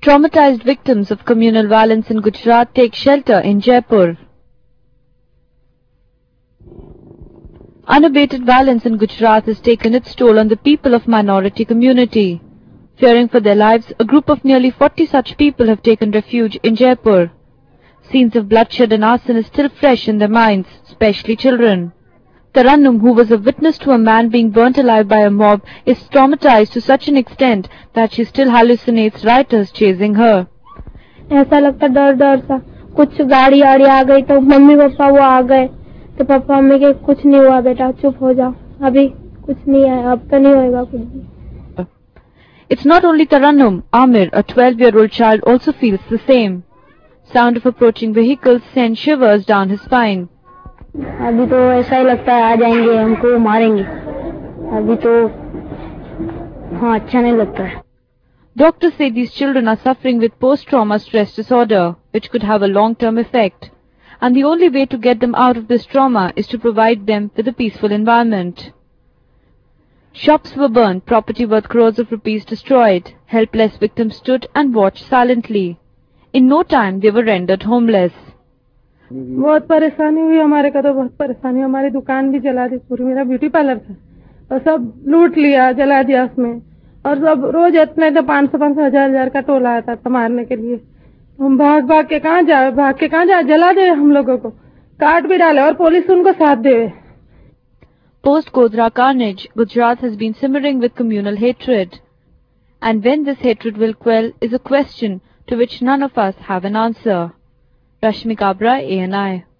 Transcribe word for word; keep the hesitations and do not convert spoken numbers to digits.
Traumatized victims of communal violence in Gujarat take shelter in Jaipur. Unabated violence in Gujarat has taken its toll on the people of minority community. Fearing for their lives, a group of nearly forty such people have taken refuge in Jaipur. Scenes of bloodshed and arson is still fresh in their minds, especially children. Tarannum, who was a witness to a man being burnt alive by a mob, is traumatized to such an extent that she still hallucinates rioters chasing her. ऐसा लगता डर डर सा, कुछ गाड़ी आड़ी आ गई तो मम्मी पापा वो आ गए तो पापा मम्मी के कुछ नहीं हुआ बेटा चुप हो जाओ अभी कुछ नहीं है अब तो नहीं होएगा कुछ भी. It's not only Tarannum. Amir, a twelve-year-old child, also feels the same. Sound of approaching vehicles sends shivers down his spine. अभी तो ऐसा ही लगता है आ जाएंगे हमको मारेंगे अभी तो हाँ अच्छा नहीं लगता है. Doctors say these children are suffering with post-trauma stress disorder, which could have a long-term effect. And the only way to get them out of this trauma is to provide them with a peaceful environment. Shops were burned, property worth crores of rupees destroyed. Helpless victims stood and watched silently. In no time, they were rendered homeless. बहुत परेशानी हुई हमारे का तो बहुत परेशानी हमारी दुकान भी जला दी पूरी मेरा ब्यूटी पार्लर था और सब लूट लिया जला दिया उसमें और सब रोज इतने तो पाँच सौ पाँच सौ हजार हजार का टोला आता था मारने के लिए. हम भाग भाग के कहाँ जाए भाग के कहाँ जाए जला दे हम लोगों को काट भी डाले और पुलिस उनको साथ दे. Post Godhra carnage, Gujarat has been simmering with communal hatred. And when this hatred will quell is a question to which none of us have an answer. Rashmi Kabra, A N I.